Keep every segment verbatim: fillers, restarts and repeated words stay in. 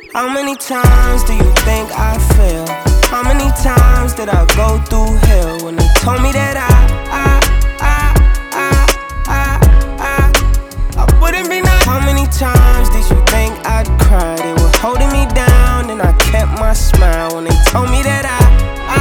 How many times do you think I fail? How many times did I go through hell when they told me that I, I, I, I, I, I, I wouldn't be nice? How many times did you think I'd cry? They were holding me down and I kept my smile when they told me that I, I,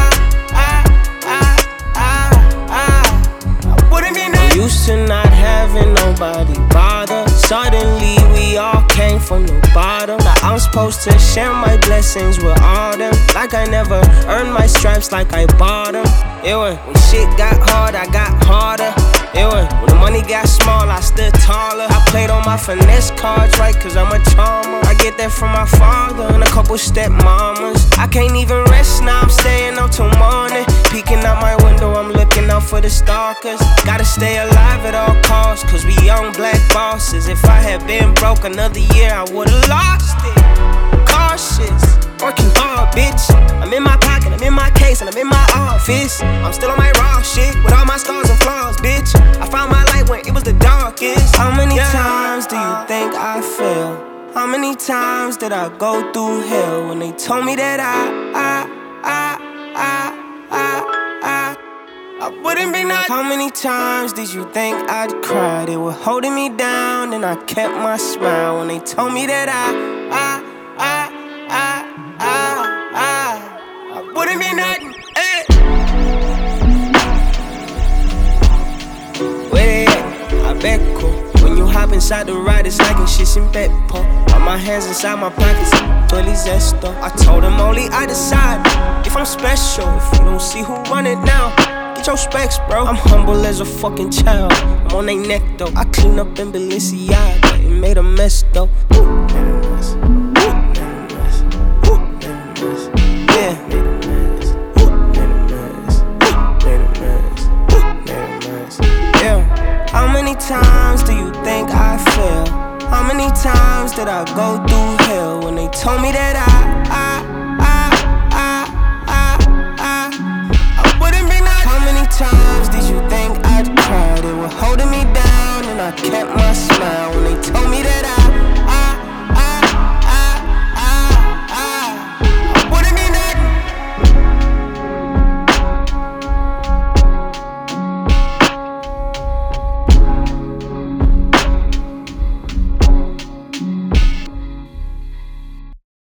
I, I, I, I, I wouldn't be nice. I'm used to not having nobody bother. Suddenly we all came from the bottom. Now I'm supposed to share my blessings with all them. Like I never earned my stripes, like I bought them. Yeah, when, when shit got hard, I got harder. Yeah, when, when the money got small, I stood taller. I played on my finesse cards right, cause I'm a charmer. I get that from my father and a couple stepmamas. I can't even rest now, I'm staying up till morning. Peeking out my window, I'm looking out for the stalkers. Gotta stay alive at all costs, cause we young black bosses. If I had been broke another year, I would've lost it. Cautious, working hard, bitch. I'm in my pocket, I'm in my case, and I'm in my office. I'm still on my raw shit, with all my scars and flaws, bitch. I found my light when it was the darkest. How many yeah. times do you think I fail? How many times did I go through hell when they told me that I, I, I, I, I, I, I wouldn't be nice? How many times did you think I'd cry? They were holding me down and I kept my smile when they told me that I, I, I, I, I, I, I wouldn't be nothing. Hey. Where they at? I bet cool. When you hop inside the ride, it's like a shit in Peppo. All my hands inside my pockets, totally zesto. I told them only I decide if I'm special. If you don't see who run it now, get your specs, bro. I'm humble as a fucking child. I'm on they neck though. I clean up in Balenciaga. It made a mess though. Woo, made a mess. Woo, made a mess. Woo, made a mess. Yeah, made a mess. Woo, made a mess. Woo, made a mess. Woo, made a mess. Yeah. How many times do you think I fail? How many times did I go through hell when they told me that I, I